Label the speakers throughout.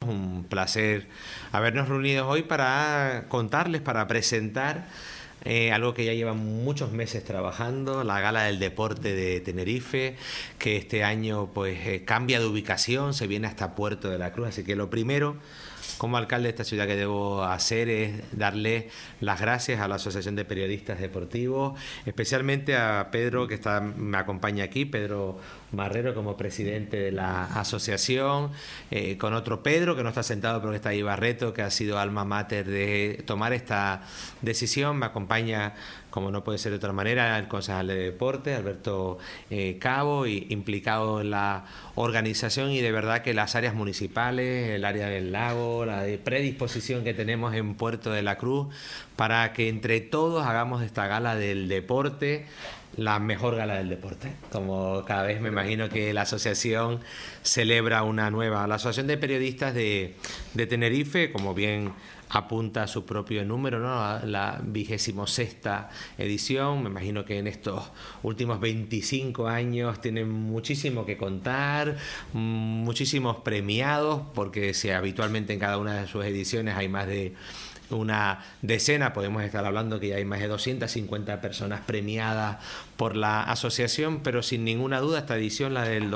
Speaker 1: un placer habernos reunido hoy para contarles, para presentar algo que ya lleva muchos meses trabajando, la Gala del Deporte de Tenerife, que este año pues cambia de ubicación, se viene hasta Puerto de la Cruz. Así que lo primero, como alcalde de esta ciudad, que debo hacer es darle las gracias a la Asociación de Periodistas Deportivos, especialmente a Pedro, que me acompaña aquí, Pedro Marrero, como presidente de la asociación, con otro Pedro que no está sentado pero que está ahí, Barreto, que ha sido alma mater de tomar esta decisión. Me acompaña, como no puede ser de otra manera, el concejal de deporte, Alberto Cabo, y implicado en la organización, y de verdad que las áreas municipales, el área del lago, la de predisposición que tenemos en Puerto de la Cruz, para que entre todos hagamos esta gala del deporte la mejor gala del deporte. Como cada vez me imagino que la asociación celebra una nueva. La Asociación de Periodistas de Tenerife, como bien apunta su propio número, ¿no? La 26ª edición. Me imagino que en estos últimos 25 años tienen muchísimo que contar, muchísimos premiados, porque si habitualmente en cada una de sus ediciones hay más de una decena, podemos estar hablando que ya hay más de 250 personas premiadas por la asociación, pero sin ninguna duda esta edición, la del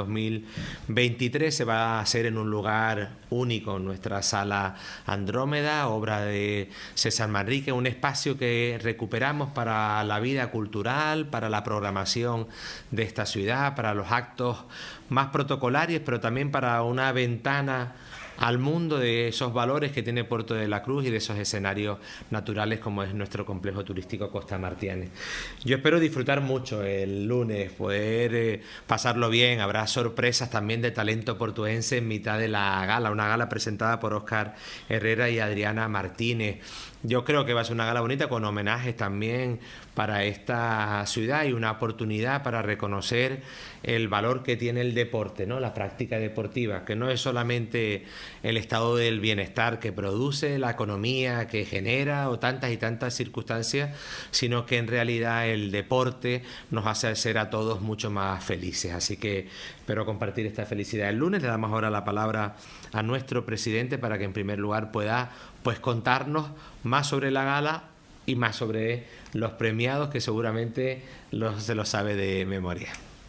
Speaker 1: 2023, se va a hacer en un lugar único, en nuestra sala Andrómeda, obra de César Manrique, un espacio que recuperamos para la vida cultural, para la programación de esta ciudad, para los actos más protocolarios, pero también para una ventana al mundo de esos valores que tiene Puerto de la Cruz y de esos escenarios naturales como es nuestro complejo turístico Costa Martianes. Yo espero disfrutar mucho el lunes, poder pasarlo bien. Habrá sorpresas también de talento portuense en mitad de la gala, una gala presentada por Óscar Herrera y Adriana Martínez. Yo creo que va a ser una gala bonita, con homenajes también para esta ciudad y una oportunidad para reconocer el valor que tiene el deporte, ¿no? La práctica deportiva, que no es solamente el estado del bienestar que produce, la economía que genera o tantas y tantas circunstancias, sino que en realidad el deporte nos hace ser a todos mucho más felices. Así que espero compartir esta felicidad el lunes. Le damos ahora la palabra a nuestro presidente para que en primer lugar pueda pues contarnos más sobre la gala y más sobre los premiados, que seguramente se lo sabe de memoria.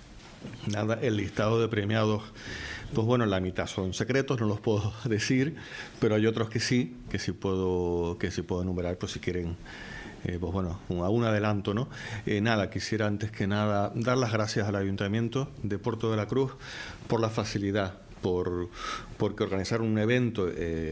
Speaker 2: Nada, el listado de premiados, pues bueno, la mitad son secretos, no los puedo decir, pero hay otros que sí puedo enumerar, pues si quieren, pues bueno, un adelanto, ¿no? Nada, quisiera antes que nada dar las gracias al Ayuntamiento de Puerto de la Cruz por la facilidad, porque organizar un evento,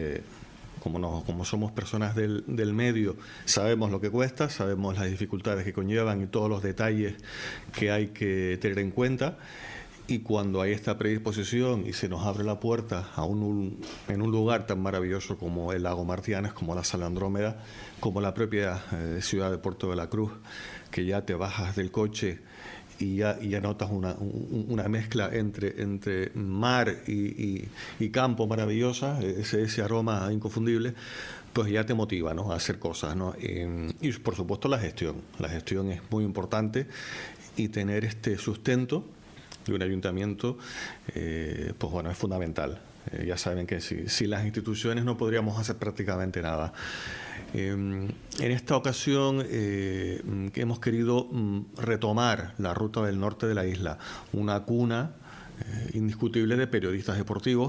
Speaker 2: como somos personas del medio, sabemos lo que cuesta, sabemos las dificultades que conllevan y todos los detalles que hay que tener en cuenta. Y cuando hay esta predisposición y se nos abre la puerta en un lugar tan maravilloso como el lago Martianes, como la sala Andrómeda, como la propia ciudad de Puerto de la Cruz, que ya te bajas del coche y ya notas una mezcla entre mar y campo maravillosa, ese aroma inconfundible, pues ya te motiva, ¿no?, a hacer cosas, ¿no? Y por supuesto la gestión es muy importante, y tener este sustento de un ayuntamiento, pues bueno, es fundamental. Ya saben que sin las instituciones no podríamos hacer prácticamente nada. En esta ocasión hemos querido retomar la ruta del norte de la isla, una cuna indiscutible de periodistas deportivos.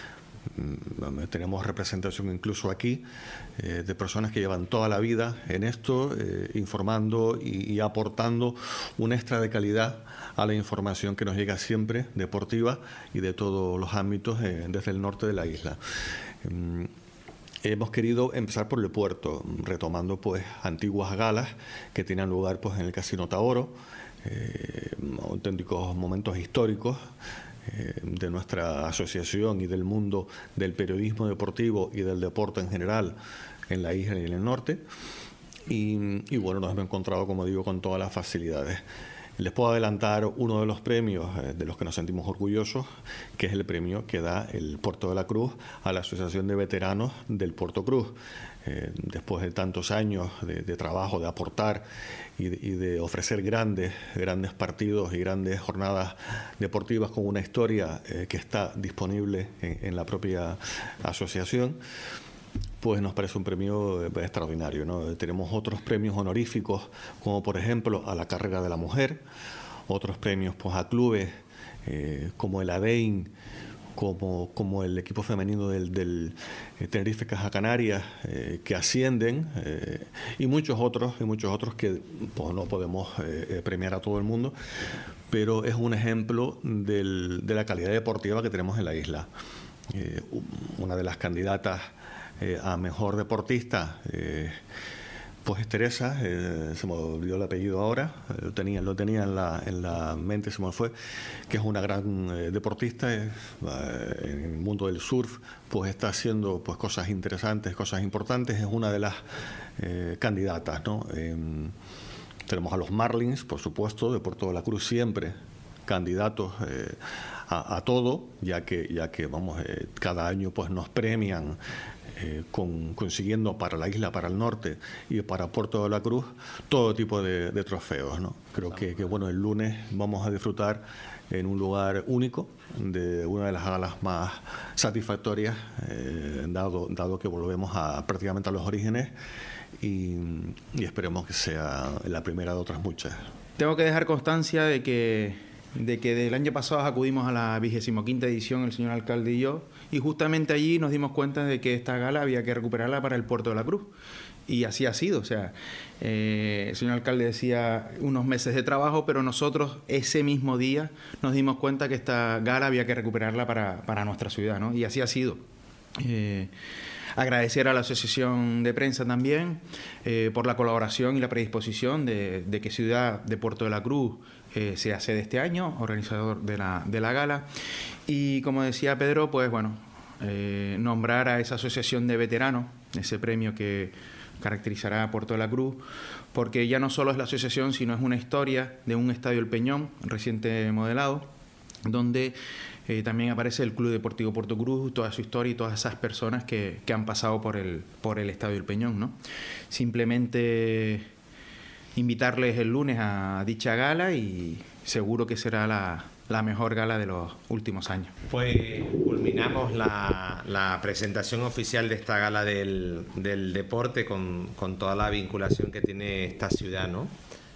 Speaker 2: Tenemos representación incluso aquí de personas que llevan toda la vida en esto, informando y aportando un extra de calidad a la información que nos llega siempre, deportiva y de todos los ámbitos desde el norte de la isla. Hemos querido empezar por el puerto, retomando pues antiguas galas que tenían lugar pues en el Casino Taoro, auténticos momentos históricos de nuestra asociación y del mundo del periodismo deportivo y del deporte en general en la isla y en el norte. Y bueno, nos hemos encontrado, como digo, con todas las facilidades. Les puedo adelantar uno de los premios de los que nos sentimos orgullosos, que es el premio que da el Puerto de la Cruz a la Asociación de Veteranos del Puerto Cruz. Después de tantos años de trabajo, de aportar y de ofrecer grandes partidos y grandes jornadas deportivas con una historia que está disponible en la propia asociación, pues nos parece un premio extraordinario, ¿no? Tenemos otros premios honoríficos, como por ejemplo a la carrera de la mujer, otros premios pues a clubes como el ADEIN, como el equipo femenino del Tenerife Caja Canarias, que ascienden, y muchos otros que pues, no podemos premiar a todo el mundo, pero es un ejemplo de la calidad deportiva que tenemos en la isla. Una de las candidatas a mejor deportista pues es Teresa, se me olvidó el apellido ahora, lo tenía en la mente, se me fue, que es una gran deportista en el mundo del surf, pues está haciendo pues cosas interesantes, cosas importantes, es una de las candidatas, ¿no? Tenemos a los Marlins, por supuesto, de Puerto de la Cruz, siempre candidatos a todo, ya que vamos, cada año pues nos premian consiguiendo para la isla, para el norte y para Puerto de la Cruz todo tipo de trofeos, ¿no? Creo que bueno, el lunes vamos a disfrutar en un lugar único de una de las galas más satisfactorias, dado que volvemos prácticamente a los orígenes y esperemos que sea la primera de otras muchas.
Speaker 3: Tengo que dejar constancia de que del año pasado acudimos a la 25ª edición, el señor alcalde y yo, y justamente allí nos dimos cuenta de que esta gala había que recuperarla para el Puerto de la Cruz. Y así ha sido, o sea, el señor alcalde decía unos meses de trabajo, pero nosotros ese mismo día nos dimos cuenta que esta gala había que recuperarla para nuestra ciudad, ¿no? Y así ha sido. Agradecer a la Asociación de Prensa también por la colaboración y la predisposición de que Ciudad de Puerto de la Cruz sea sede este año, organizador de la gala. Y como decía Pedro, pues bueno, nombrar a esa asociación de veteranos, ese premio que caracterizará a Puerto de la Cruz, porque ya no solo es la asociación, sino es una historia de un estadio El Peñón, reciente modelado, donde también aparece el Club Deportivo Puerto Cruz, toda su historia y todas esas personas que han pasado por el estadio El Peñón, ¿no? Simplemente invitarles el lunes a dicha gala y seguro que será la mejor gala de los últimos años.
Speaker 1: Pues culminamos la presentación oficial de esta gala del deporte con toda la vinculación que tiene esta ciudad, ¿no?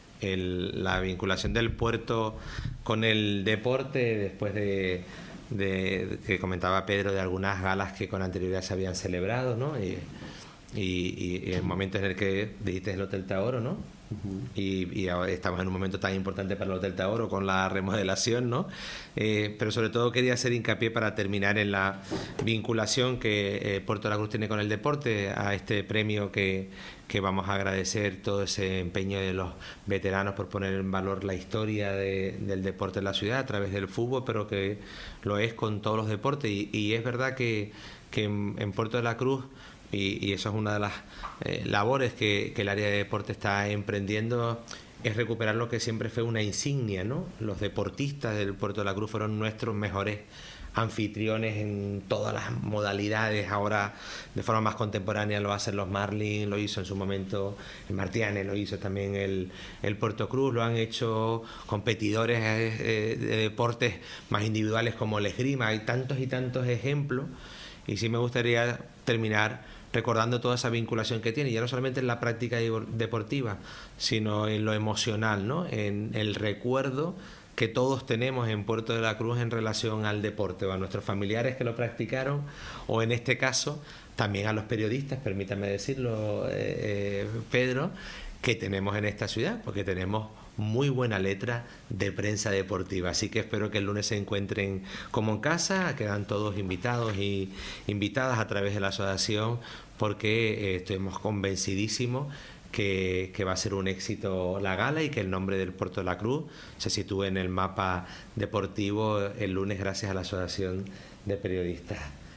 Speaker 1: La vinculación del puerto con el deporte, después de que comentaba Pedro de algunas galas que con anterioridad se habían celebrado, ¿no? Y en momentos en el que dijiste el Hotel Taoro, ¿no? Y ahora estamos en un momento tan importante para el Hotel Taoro con la remodelación, ¿no? Pero sobre todo quería hacer hincapié para terminar en la vinculación que Puerto de la Cruz tiene con el deporte, a este premio que vamos a agradecer todo ese empeño de los veteranos por poner en valor la historia del deporte en la ciudad a través del fútbol, pero que lo es con todos los deportes. Y es verdad que en Puerto de la Cruz, y eso es una de las labores que el área de deporte está emprendiendo, es recuperar lo que siempre fue una insignia, ¿no? Los deportistas del Puerto de la Cruz fueron nuestros mejores anfitriones en todas las modalidades. Ahora de forma más contemporánea lo hacen los Marlins, lo hizo en su momento el Martianes, lo hizo también el Puerto Cruz, lo han hecho competidores de deportes más individuales como el esgrima. Hay tantos y tantos ejemplos, y sí me gustaría terminar recordando toda esa vinculación que tiene, ya no solamente en la práctica deportiva, sino en lo emocional, ¿no? En el recuerdo que todos tenemos en Puerto de la Cruz en relación al deporte, o a nuestros familiares que lo practicaron, o en este caso también a los periodistas, permítame decirlo, Pedro, que tenemos en esta ciudad, porque tenemos muy buena letra de prensa deportiva. Así que espero que el lunes se encuentren como en casa, quedan todos invitados y invitadas a través de la asociación, porque estamos convencidísimos que va a ser un éxito la gala y que el nombre del Puerto de la Cruz se sitúe en el mapa deportivo el lunes gracias a la Asociación de Periodistas.